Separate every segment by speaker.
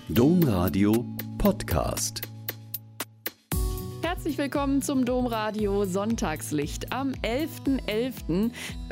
Speaker 1: Domradio Podcast.
Speaker 2: Herzlich willkommen zum Domradio Sonntagslicht am 11.11.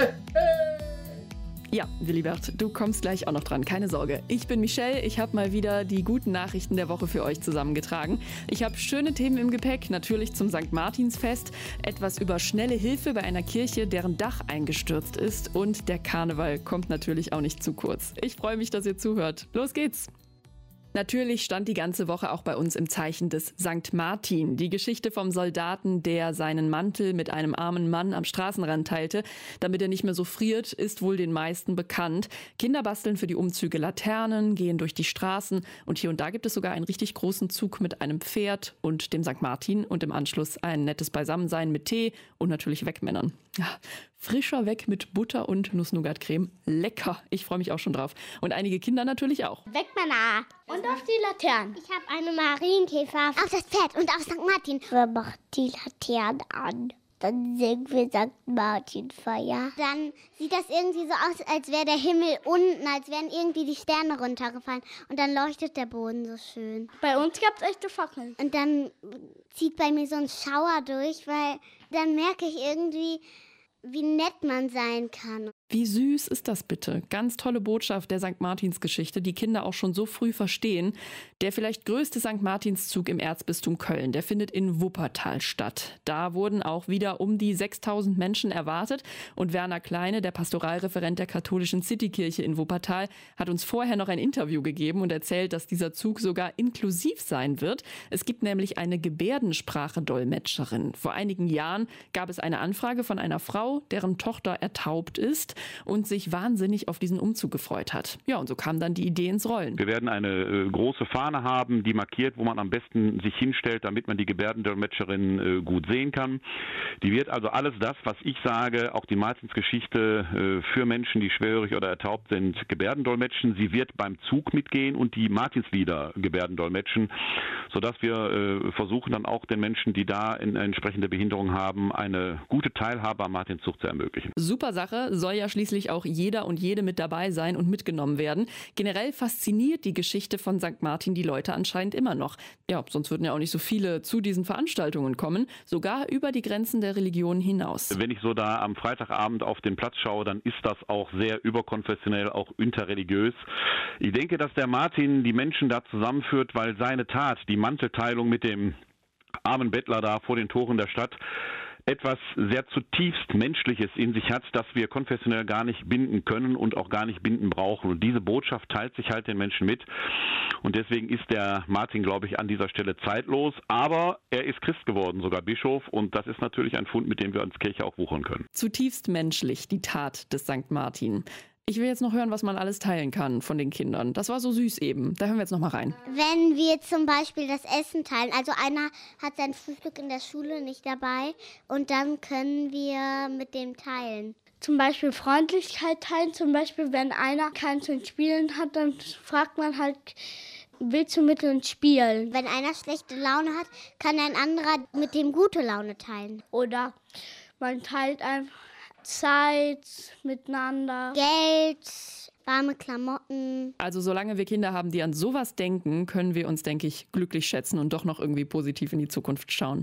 Speaker 2: Ja, Willibert, du kommst gleich auch noch dran, keine Sorge. Ich bin Michelle, ich habe mal wieder die guten Nachrichten der Woche für euch zusammengetragen. Ich habe schöne Themen im Gepäck, natürlich zum St. Martinsfest, etwas über schnelle Hilfe bei einer Kirche, deren Dach eingestürzt ist, und der Karneval kommt natürlich auch nicht zu kurz. Ich freue mich, dass ihr zuhört. Los geht's! Natürlich stand die ganze Woche auch bei uns im Zeichen des St. Martin. Die Geschichte vom Soldaten, der seinen Mantel mit einem armen Mann am Straßenrand teilte, damit er nicht mehr so friert, ist wohl den meisten bekannt. Kinder basteln für die Umzüge Laternen, gehen durch die Straßen und hier und da gibt es sogar einen richtig großen Zug mit einem Pferd und dem St. Martin und im Anschluss ein nettes Beisammensein mit Tee und natürlich Wegmännern. Ja, frischer Weg mit Butter und Nuss-Nougat-Creme. Lecker, ich freue mich auch schon drauf. Und einige Kinder natürlich auch.
Speaker 3: Wegmänner! Und auf die Laternen. Ich habe eine Marienkäfer auf das Pferd und auf St. Martin. Wir machen die Laternen an. Dann singen wir St. Martin-Feier. Dann sieht das irgendwie so aus, als wäre der Himmel unten, als wären irgendwie die Sterne runtergefallen. Und dann leuchtet der Boden so schön.
Speaker 4: Bei uns gab es echte Fackeln.
Speaker 3: Und dann zieht bei mir so ein Schauer durch, weil dann merke ich irgendwie, wie nett man sein kann.
Speaker 2: Wie süß ist das bitte? Ganz tolle Botschaft der St. Martins-Geschichte, die Kinder auch schon so früh verstehen. Der vielleicht größte St. Martinszug im Erzbistum Köln, der findet in Wuppertal statt. Da wurden auch wieder um die 6.000 Menschen erwartet. Und Werner Kleine, der Pastoralreferent der katholischen Citykirche in Wuppertal, hat uns vorher noch ein Interview gegeben und erzählt, dass dieser Zug sogar inklusiv sein wird. Es gibt nämlich eine Gebärdensprache-Dolmetscherin. Vor einigen Jahren gab es eine Anfrage von einer Frau, deren Tochter ertaubt ist und sich wahnsinnig auf diesen Umzug gefreut hat. Ja, und so kam dann die Idee ins Rollen.
Speaker 5: Wir werden eine große Fahne haben, die markiert, wo man am besten sich hinstellt, damit man die Gebärdendolmetscherin gut sehen kann. Die wird also alles das, was ich sage, auch die Martinsgeschichte für Menschen, die schwerhörig oder ertaubt sind, Gebärdendolmetschen. Sie wird beim Zug mitgehen und die Martinslieder Gebärdendolmetschen, sodass wir versuchen dann auch den Menschen, die da eine entsprechende Behinderung haben, eine gute Teilhabe am Martinszug zu ermöglichen.
Speaker 2: Super Sache, soll ja schließlich auch jeder und jede mit dabei sein und mitgenommen werden. Generell fasziniert die Geschichte von St. Martin die Leute anscheinend immer noch. Ja, sonst würden ja auch nicht so viele zu diesen Veranstaltungen kommen, sogar über die Grenzen der Religion hinaus.
Speaker 5: Wenn ich so da am Freitagabend auf den Platz schaue, dann ist das auch sehr überkonfessionell, auch interreligiös. Ich denke, dass der Martin die Menschen da zusammenführt, weil seine Tat, die Mantelteilung mit dem armen Bettler da vor den Toren der Stadt, etwas sehr zutiefst Menschliches in sich hat, das wir konfessionell gar nicht binden können und auch gar nicht binden brauchen. Und diese Botschaft teilt sich halt den Menschen mit. Und deswegen ist der Martin, glaube ich, an dieser Stelle zeitlos. Aber er ist Christ geworden, sogar Bischof. Und das ist natürlich ein Fund, mit dem wir als Kirche auch wuchern können.
Speaker 2: Zutiefst menschlich, die Tat des St. Martin. Ich will jetzt noch hören, was man alles teilen kann von den Kindern. Das war so süß eben. Da hören wir jetzt noch mal rein.
Speaker 3: Wenn wir zum Beispiel das Essen teilen, also einer hat sein Frühstück in der Schule nicht dabei und dann können wir mit dem teilen.
Speaker 4: Zum Beispiel Freundlichkeit teilen, zum Beispiel wenn einer keins zum Spielen hat, dann fragt man halt, willst du mit uns spielen?
Speaker 3: Wenn einer schlechte Laune hat, kann ein anderer mit dem gute Laune teilen.
Speaker 4: Oder man teilt einfach Zeit miteinander.
Speaker 3: Geld, warme Klamotten.
Speaker 2: Also solange wir Kinder haben, die an sowas denken, können wir uns, denke ich, glücklich schätzen und doch noch irgendwie positiv in die Zukunft schauen.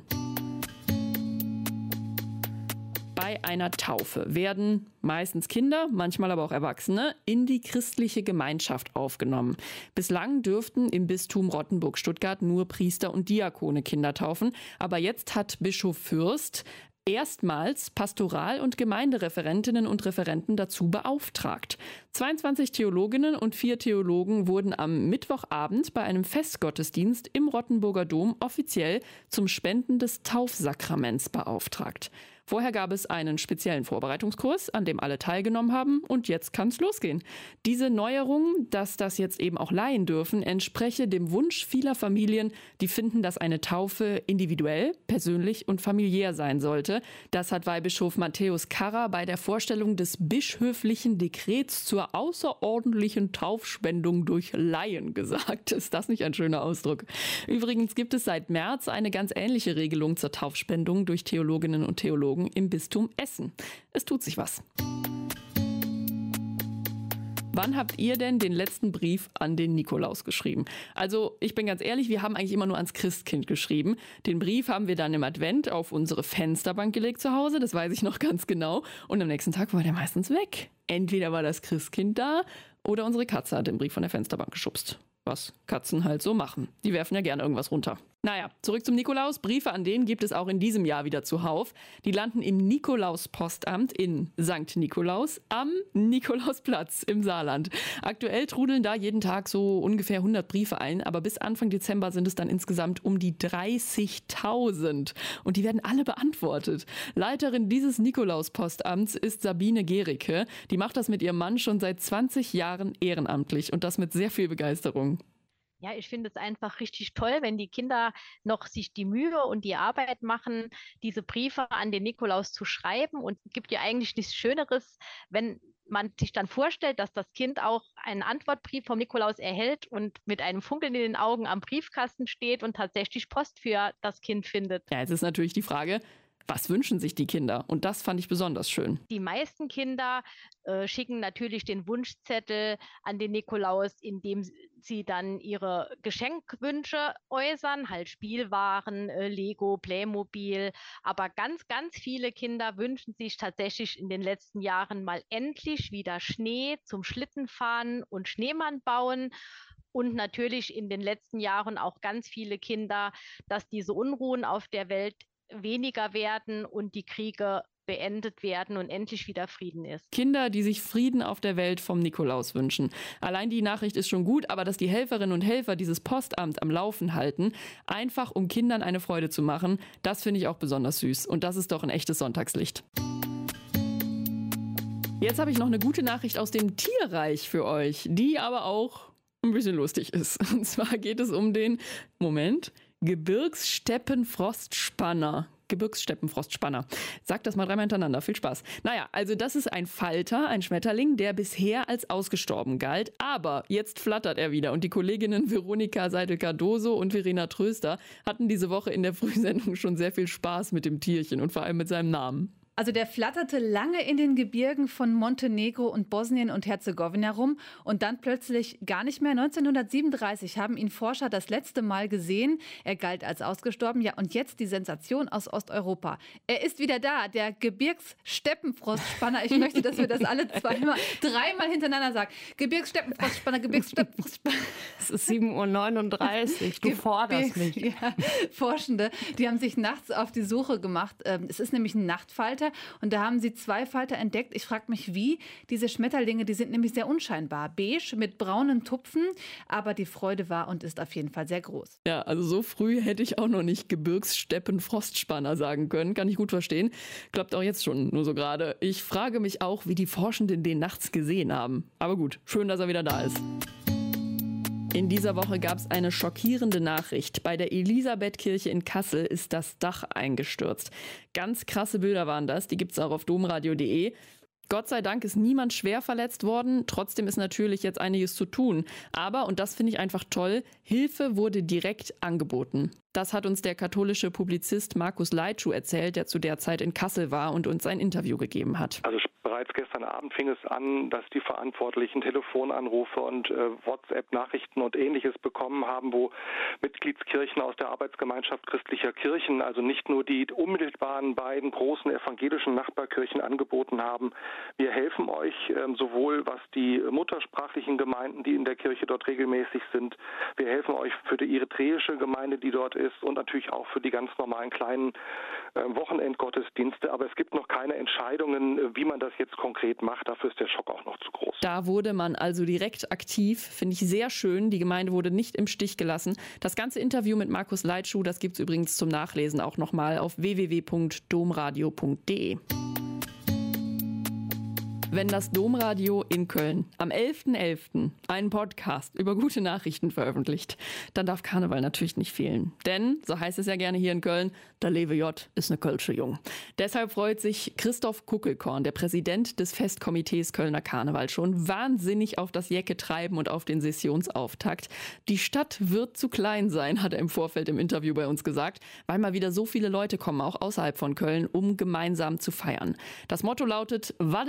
Speaker 2: Bei einer Taufe werden meistens Kinder, manchmal aber auch Erwachsene, in die christliche Gemeinschaft aufgenommen. Bislang dürften im Bistum Rottenburg-Stuttgart nur Priester und Diakone Kinder taufen. Aber jetzt hat Bischof Fürst erstmals Pastoral- und Gemeindereferentinnen und Referenten dazu beauftragt. 22 Theologinnen und 4 Theologen wurden am Mittwochabend bei einem Festgottesdienst im Rottenburger Dom offiziell zum Spenden des Taufsakraments beauftragt. Vorher gab es einen speziellen Vorbereitungskurs, an dem alle teilgenommen haben, und jetzt kann es losgehen. Diese Neuerung, dass das jetzt eben auch Laien dürfen, entspreche dem Wunsch vieler Familien, die finden, dass eine Taufe individuell, persönlich und familiär sein sollte. Das hat Weihbischof Matthäus Karrer bei der Vorstellung des bischöflichen Dekrets zur außerordentlichen Taufspendung durch Laien gesagt. Ist das nicht ein schöner Ausdruck? Übrigens gibt es seit März eine ganz ähnliche Regelung zur Taufspendung durch Theologinnen und Theologen im Bistum Essen. Es tut sich was. Wann habt ihr denn den letzten Brief an den Nikolaus geschrieben? Also ich bin ganz ehrlich, wir haben eigentlich immer nur ans Christkind geschrieben. Den Brief haben wir dann im Advent auf unsere Fensterbank gelegt zu Hause, das weiß ich noch ganz genau. Und am nächsten Tag war der meistens weg. Entweder war das Christkind da oder unsere Katze hat den Brief von der Fensterbank geschubst. Was Katzen halt so machen. Die werfen ja gerne irgendwas runter. Naja, zurück zum Nikolaus. Briefe an den gibt es auch in diesem Jahr wieder zuhauf. Die landen im Nikolaus-Postamt in St. Nikolaus am Nikolausplatz im Saarland. Aktuell trudeln da jeden Tag so ungefähr 100 Briefe ein, aber bis Anfang Dezember sind es dann insgesamt um die 30.000. Und die werden alle beantwortet. Leiterin dieses Nikolaus-Postamts ist Sabine Gericke. Die macht das mit ihrem Mann schon seit 20 Jahren ehrenamtlich und das mit sehr viel Begeisterung.
Speaker 1: Ja, ich finde es einfach richtig toll, wenn die Kinder noch sich die Mühe und die Arbeit machen, diese Briefe an den Nikolaus zu schreiben. Und es gibt ja eigentlich nichts Schöneres, wenn man sich dann vorstellt, dass das Kind auch einen Antwortbrief vom Nikolaus erhält und mit einem Funkeln in den Augen am Briefkasten steht und tatsächlich Post für das Kind findet.
Speaker 2: Ja, jetzt ist natürlich die Frage, was wünschen sich die Kinder? Und das fand ich besonders schön.
Speaker 1: Die meisten Kinder schicken natürlich den Wunschzettel an den Nikolaus, indem sie dann ihre Geschenkwünsche äußern, halt Spielwaren, Lego, Playmobil. Aber ganz, ganz viele Kinder wünschen sich tatsächlich in den letzten Jahren mal endlich wieder Schnee zum Schlittenfahren und Schneemann bauen. Und natürlich in den letzten Jahren auch ganz viele Kinder, dass diese Unruhen auf der Welt weniger werden und die Kriege beendet werden und endlich wieder Frieden ist.
Speaker 2: Kinder, die sich Frieden auf der Welt vom Nikolaus wünschen. Allein die Nachricht ist schon gut, aber dass die Helferinnen und Helfer dieses Postamt am Laufen halten, einfach um Kindern eine Freude zu machen, das finde ich auch besonders süß. Und das ist doch ein echtes Sonntagslicht. Jetzt habe ich noch eine gute Nachricht aus dem Tierreich für euch, die aber auch ein bisschen lustig ist. Und zwar geht es um den, Gebirgssteppenfrostspanner. Gebirgssteppenfrostspanner. Sag das mal dreimal hintereinander. Viel Spaß. Naja, also das ist ein Falter, ein Schmetterling, der bisher als ausgestorben galt. Aber jetzt flattert er wieder. Und die Kolleginnen Veronika Seidel-Cardoso und Verena Tröster hatten diese Woche in der Frühsendung schon sehr viel Spaß mit dem Tierchen und vor allem mit seinem Namen.
Speaker 6: Also der flatterte lange in den Gebirgen von Montenegro und Bosnien und Herzegowina rum und dann plötzlich gar nicht mehr. 1937 haben ihn Forscher das letzte Mal gesehen. Er galt als ausgestorben. Ja, und jetzt die Sensation aus Osteuropa. Er ist wieder da, der Gebirgssteppenfrostspanner. Ich möchte, dass wir das alle dreimal hintereinander sagen. Gebirgssteppenfrostspanner, Gebirgssteppenfrostspanner.
Speaker 7: Es ist 7:39 Uhr. Du forderst mich.
Speaker 6: Ja, Forschende, die haben sich nachts auf die Suche gemacht. Es ist nämlich ein Nachtfalter. Und da haben sie 2 Falter entdeckt. Ich frage mich, wie. Diese Schmetterlinge, die sind nämlich sehr unscheinbar. Beige mit braunen Tupfen. Aber die Freude war und ist auf jeden Fall sehr groß.
Speaker 2: Ja, also so früh hätte ich auch noch nicht Gebirgssteppenfrostspanner sagen können. Kann ich gut verstehen. Klappt auch jetzt schon nur so gerade. Ich frage mich auch, wie die Forschenden den nachts gesehen haben. Aber gut, schön, dass er wieder da ist. In dieser Woche gab es eine schockierende Nachricht. Bei der Elisabethkirche in Kassel ist das Dach eingestürzt. Ganz krasse Bilder waren das, die gibt es auch auf domradio.de. Gott sei Dank ist niemand schwer verletzt worden. Trotzdem ist natürlich jetzt einiges zu tun. Aber, und das finde ich einfach toll, Hilfe wurde direkt angeboten. Das hat uns der katholische Publizist Markus Leitschuh erzählt, der zu der Zeit in Kassel war und uns ein Interview gegeben hat.
Speaker 8: Also bereits gestern Abend fing es an, dass die Verantwortlichen Telefonanrufe und WhatsApp-Nachrichten und Ähnliches bekommen haben, wo Mitgliedskirchen aus der Arbeitsgemeinschaft christlicher Kirchen, also nicht nur die unmittelbaren beiden großen evangelischen Nachbarkirchen angeboten haben, wir helfen euch sowohl was die muttersprachlichen Gemeinden, die in der Kirche dort regelmäßig sind, wir helfen euch für die eritreische Gemeinde, die dort ist und natürlich auch für die ganz normalen kleinen Wochenendgottesdienste. Aber es gibt noch keine Entscheidungen, wie man das jetzt konkret macht. Dafür ist der Schock auch noch zu groß.
Speaker 2: Da wurde man also direkt aktiv. Finde ich sehr schön. Die Gemeinde wurde nicht im Stich gelassen. Das ganze Interview mit Markus Leitschuh, das gibt es übrigens zum Nachlesen auch nochmal auf www.domradio.de. Wenn das Domradio in Köln am 11.11. einen Podcast über gute Nachrichten veröffentlicht, dann darf Karneval natürlich nicht fehlen. Denn, so heißt es ja gerne hier in Köln, der Lewe J ist eine Kölsche Jung. Deshalb freut sich Christoph Kuckelkorn, der Präsident des Festkomitees Kölner Karneval, schon wahnsinnig auf das Jäcke-Treiben und auf den Sessionsauftakt. Die Stadt wird zu klein sein, hat er im Vorfeld im Interview bei uns gesagt, weil mal wieder so viele Leute kommen, auch außerhalb von Köln, um gemeinsam zu feiern. Das Motto lautet, Wadde Theater,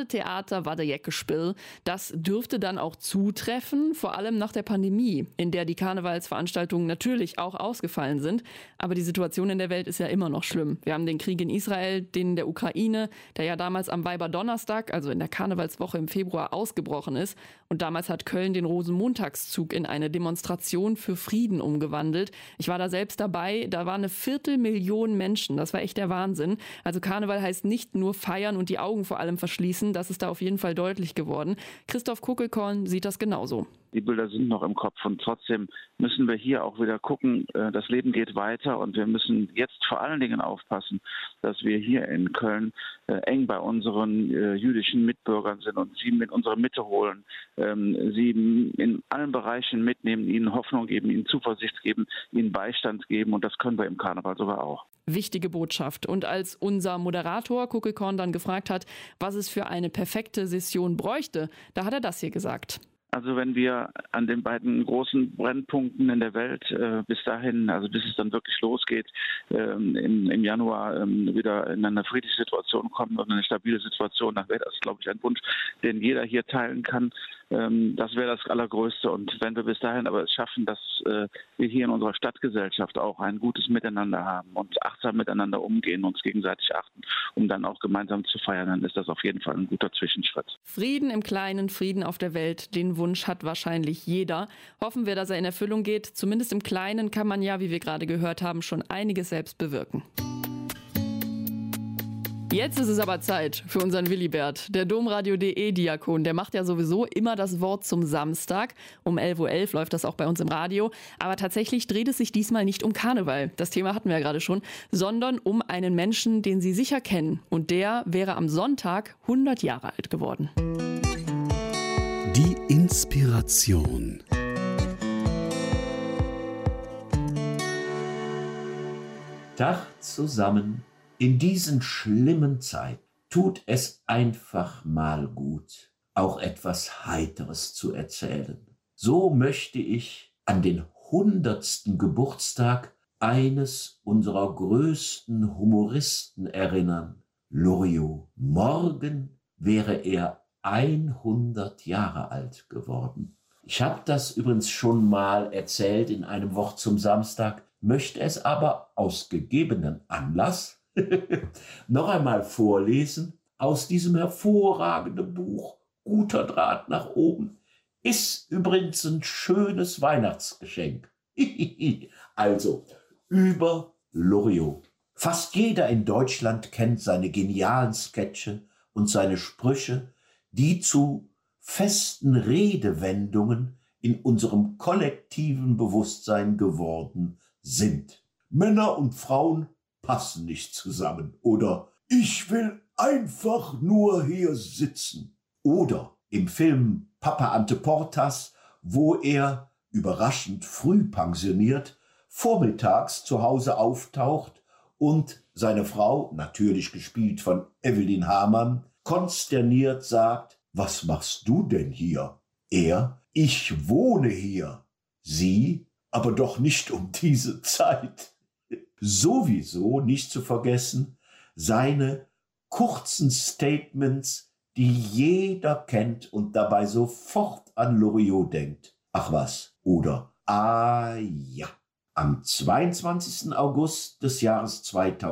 Speaker 2: Theater war der Jeckespiel. Das dürfte dann auch zutreffen, vor allem nach der Pandemie, in der die Karnevalsveranstaltungen natürlich auch ausgefallen sind. Aber die Situation in der Welt ist ja immer noch schlimm. Wir haben den Krieg in Israel, den in der Ukraine, der ja damals am Weiberdonnerstag, also in der Karnevalswoche im Februar, ausgebrochen ist. Und damals hat Köln den Rosenmontagszug in eine Demonstration für Frieden umgewandelt. Ich war da selbst dabei, da waren 250.000 Menschen. Das war echt der Wahnsinn. Also Karneval heißt nicht nur feiern und die Augen vor allem verschließen. Das ist da auf jeden Fall deutlich geworden. Christoph Kuckelkorn sieht das genauso.
Speaker 9: Die Bilder sind noch im Kopf und trotzdem müssen wir hier auch wieder gucken, das Leben geht weiter und wir müssen jetzt vor allen Dingen aufpassen, dass wir hier in Köln eng bei unseren jüdischen Mitbürgern sind und sie mit unserer Mitte holen, sie in allen Bereichen mitnehmen, ihnen Hoffnung geben, ihnen Zuversicht geben, ihnen Beistand geben und das können wir im Karneval sogar auch.
Speaker 2: Wichtige Botschaft. Und als unser Moderator Kuckelkorn dann gefragt hat, was es für eine perfekte Session bräuchte, da hat er das hier gesagt.
Speaker 9: Also wenn wir an den beiden großen Brennpunkten in der Welt bis dahin, also bis es dann wirklich losgeht, im Januar wieder in eine friedliche Situation kommen und eine stabile Situation, dann wäre das, glaube ich, ein Wunsch, den jeder hier teilen kann. Das wäre das Allergrößte. Und wenn wir bis dahin aber es schaffen, dass wir hier in unserer Stadtgesellschaft auch ein gutes Miteinander haben und achtsam miteinander umgehen, uns gegenseitig achten, um dann auch gemeinsam zu feiern, dann ist das auf jeden Fall ein guter Zwischenschritt.
Speaker 2: Frieden im Kleinen, Frieden auf der Welt, den Wunsch hat wahrscheinlich jeder. Hoffen wir, dass er in Erfüllung geht. Zumindest im Kleinen kann man ja, wie wir gerade gehört haben, schon einiges selbst bewirken. Jetzt ist es aber Zeit für unseren Willibert, der Domradio.de-Diakon. Der macht ja sowieso immer das Wort zum Samstag. Um 11.11 Uhr läuft das auch bei uns im Radio. Aber tatsächlich dreht es sich diesmal nicht um Karneval, das Thema hatten wir ja gerade schon, sondern um einen Menschen, den Sie sicher kennen. Und der wäre am Sonntag 100 Jahre alt geworden.
Speaker 10: Die Inspiration.
Speaker 11: Tag zusammen. In diesen schlimmen Zeiten tut es einfach mal gut, auch etwas Heiteres zu erzählen. So möchte ich an den 100. Geburtstag eines unserer größten Humoristen erinnern, Loriot. Morgen wäre er 100 Jahre alt geworden. Ich habe das übrigens schon mal erzählt in einem Wort zum Samstag, möchte es aber aus gegebenen Anlass noch einmal vorlesen aus diesem hervorragenden Buch Guter Draht nach oben. Ist übrigens ein schönes Weihnachtsgeschenk. Also, über Loriot. Fast jeder in Deutschland kennt seine genialen Sketche und seine Sprüche, die zu festen Redewendungen in unserem kollektiven Bewusstsein geworden sind. Männer und Frauen passen nicht zusammen. Oder ich will einfach nur hier sitzen. Oder im Film Papa Ante Portas, wo er, überraschend früh pensioniert, vormittags zu Hause auftaucht und seine Frau, natürlich gespielt von Evelyn Hamann, konsterniert sagt, was machst du denn hier? Er, ich wohne hier. Sie, aber doch nicht um diese Zeit. Sowieso nicht zu vergessen, seine kurzen Statements, die jeder kennt und dabei sofort an Loriot denkt. Ach was, oder ah ja. Am 22. August des Jahres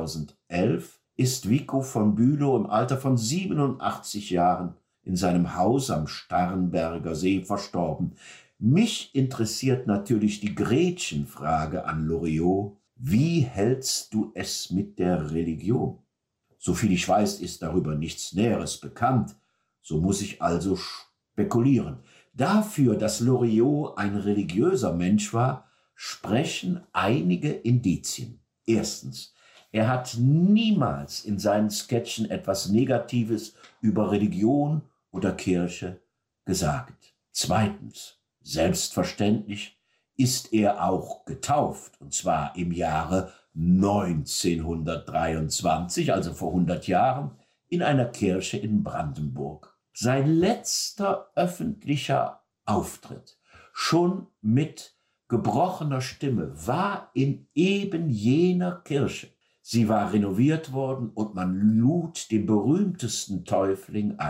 Speaker 11: 2011 ist Vico von Bülow im Alter von 87 Jahren in seinem Haus am Starnberger See verstorben. Mich interessiert natürlich die Gretchenfrage an Loriot. Wie hältst du es mit der Religion? Soviel ich weiß, ist darüber nichts Näheres bekannt. So muss ich also spekulieren. Dafür, dass Loriot ein religiöser Mensch war, sprechen einige Indizien. Erstens, er hat niemals in seinen Sketchen etwas Negatives über Religion oder Kirche gesagt. Zweitens, selbstverständlich ist er auch getauft, und zwar im Jahre 1923, also vor 100 Jahren, in einer Kirche in Brandenburg. Sein letzter öffentlicher Auftritt, schon mit gebrochener Stimme, war in eben jener Kirche. Sie war renoviert worden und man lud den berühmtesten Täufling ein.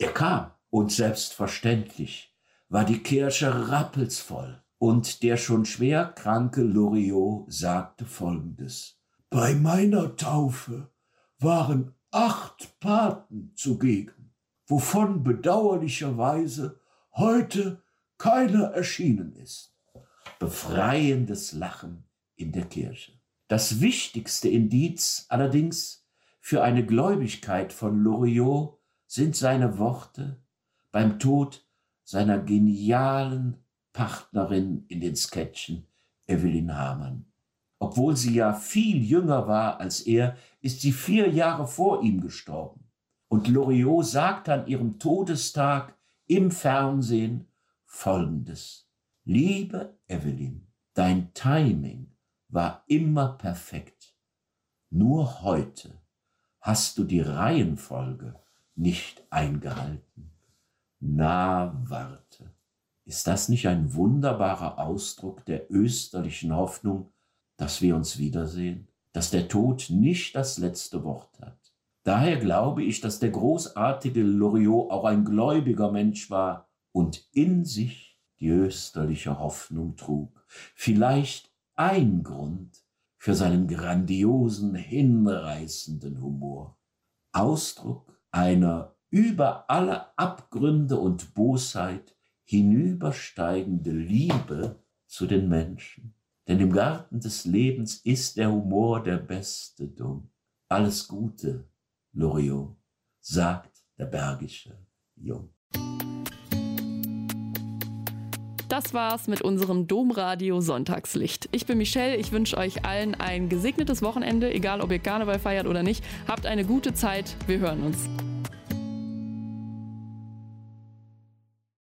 Speaker 11: Er kam und selbstverständlich war die Kirche rappelsvoll und der schon schwer kranke Loriot sagte Folgendes: Bei meiner Taufe waren 8 Paten zugegen, wovon bedauerlicherweise heute keiner erschienen ist. Befreiendes Lachen in der Kirche. Das wichtigste Indiz allerdings für eine Gläubigkeit von Loriot sind seine Worte beim Tod seiner genialen Partnerin in den Sketchen, Evelyn Hamann. Obwohl sie ja viel jünger war als er, ist sie 4 Jahre vor ihm gestorben. Und Loriot sagt an ihrem Todestag im Fernsehen Folgendes: Liebe Evelyn, dein Timing war immer perfekt. Nur heute hast du die Reihenfolge nicht eingehalten. Na, warte. Ist das nicht ein wunderbarer Ausdruck der österlichen Hoffnung, dass wir uns wiedersehen? Dass der Tod nicht das letzte Wort hat? Daher glaube ich, dass der großartige Loriot auch ein gläubiger Mensch war und in sich die österliche Hoffnung trug. Vielleicht ein Grund für seinen grandiosen, hinreißenden Humor. Ausdruck einer über alle Abgründe und Bosheit hinübersteigende Liebe zu den Menschen. Denn im Garten des Lebens ist der Humor der beste Dunk. Alles Gute, Loriot, sagt der bergische Jung.
Speaker 2: Das war's mit unserem Domradio Sonntagslicht. Ich bin Michelle, ich wünsche euch allen ein gesegnetes Wochenende, egal ob ihr Karneval feiert oder nicht. Habt eine gute Zeit, wir hören uns.